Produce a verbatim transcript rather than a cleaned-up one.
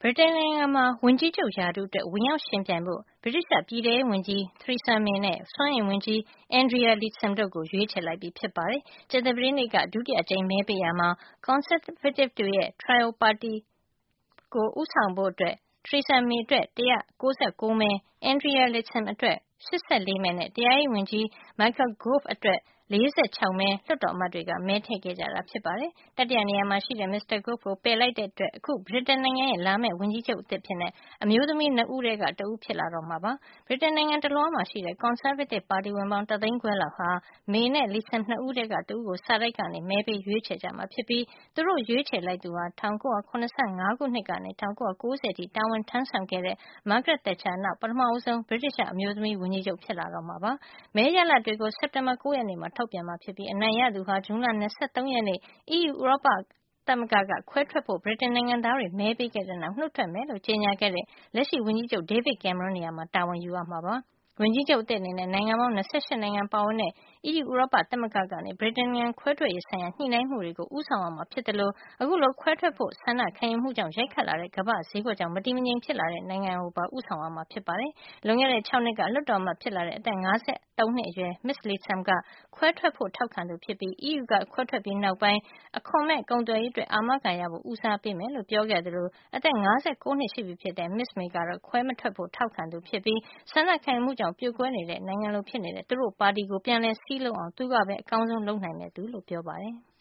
ဗြိတိန်နိုင်ငံမှာဝန်ကြီးချုပ်ရာထူးအတွက်ဝင်ရောက်ယှဉ်ပြိုင်ဖို့ဗြိတိသျှပြည်ထဲရေးဝန်ကြီး Theresa May နဲ့စွမ်းအင်ဝန်ကြီး Andrea Leadsom တို့ကိုရွေးချယ်လိုက်ပြီဖြစ်ပါတယ်။ကြာသပတေးနေ့ကဒုတိယအကြိမ်မဲပေးရာမှာ Conservative တို့ရဲ့ Traore ပါတီကိုဦးဆောင်ဖို့ Theresa May အတွက် ၁၉၉ မဲ၊ Andrea Leadsom အတွက် ၈၄ မဲနဲ့ တရားရေးဝန်ကြီး Michael Gove အတွက် ၄၆ မဲ လွှတ်တော်အမတ်တွေကမဲထည့်ခဲ့ကြတာဖြစ်ပါတယ်။တတိယနေရာမှာရှိတဲ့ မစ္စတာ Gove ကိုပယ်လိုက်တဲ့အတွက်အခုဗြိတိန်နိုင်ငံရဲ့လာမယ့်ဝန်ကြီးချုပ်အသစ်အဖြစ်အမျိုးသမီးနှစ်ဦးထဲကတဦးဖြစ်လာတော့မှာပါ။ဗြိတိန်နိုင်ငံတလွှားမှာရှိတဲ့ Conservative ပါတီဝင်ပေါင်းတသိန်းခွဲလောက်ဟာ May နဲ့ Leadsom နှစ်ဦးထဲကတဦးကိုစာတိုက်ကနေမဲပေးရွေးချယ်ကြမှာဖြစ်ပြီးသူတို့ရွေးချယ်လိုက်သူဟာ ၁၉၇၅ ခုနှစ်ကနေ ၁၉၉၀ အထိတာဝန်ထမ်းဆောင်ခဲ့တဲ့ Margaret Thatcher နောက်ပထမဆုံးဗြိတိသျှအမျိုးသမီးဝန်ကြီးချုပ်ဖြစ်လာတော့မှာပါ။မဲရလဒ်တွေကိုစက်တင်ဘာလ ၉ ရက်နေ့မှာထုတ်ပြန်မှာဖြစ်ပြီးအနိုင်ရသူဟာဇွန်လ ၂၃ ရက်နေ့ အီးယူဥရောပသမဂ္ဂကခွဲထွက်ဖို့ဗြိတိန်နိုင်ငံသားတွေမဲပေးခဲ့တဲ့နောက်နုတ်ထွက်မယ်လို့ကြေညာခဲ့တဲ့လက်ရှိဝန်ကြီးချုပ် David Cameron နေရာမှာတာဝန်ယူရမှာပါ။ဝန်ကြီးချုပ်အသစ်အနေနဲ့နိုင်ငံပေါင်း ၂၈ နိုင်ငံပါဝင်တဲ့ အီးယူဥရောပသမဂ္ဂကနေဗြိတိန်နိုင်ငံခွဲထွက်ရေးဆိုင်ရာညှိနှိုင်းမှုတွေကိုဦးဆောင်ရမှာဖြစ်သလိုအခုလိုခွဲထွက်ဖို့ဆန္ဒခံယူမှုကြောင့်ရိုက်ခတ်လာတဲ့ကမ္ဘာ့ဈေးကွက်ကြောင့်မတည်မငြိမ်ဖြစ်လာတဲ့နိုင်ငံကိုပါဦးဆောင်ရမှာဖြစ်ပါတယ်။လွန်ခဲ့တဲ့၆နှစ်ကလွှတ်တော်အမတ်ဖြစ်လာတဲ့အသက် ၅၃ နှစ်အရွယ် မစ္စ Leadsom ကခွဲထွက်ဖို့ထောက်ခံသူဖြစ်ပြီး အီးယူကခွဲထွက်ပြီးနောက်ပိုင်းအခွန်မဲ့ကုန်သွယ်ရေးအတွက်အာမခံရဖို့ဦးစားပေးမယ်လို့ပြောခဲ့သလိုအသက် ၅၉ နှစ်ရှိပြီဖြစ်တဲ့ မစ္စ May ကတော့ခွဲမထွက်ဖို့ထောက်ခံသူဖြစ်ပြီးဆန္ဒခံယူမှုကြောင့်ပြိုကွဲနေတဲ့နိုင်ငံလိုဖြစ်နေတဲ့သူတို့ပါတီကိုပြန်လည်စည်းလုံးအောင်သူကပဲအကောင်းဆုံးလုပ်နိုင်မယ့်သူလို့ပြောပါတယ်။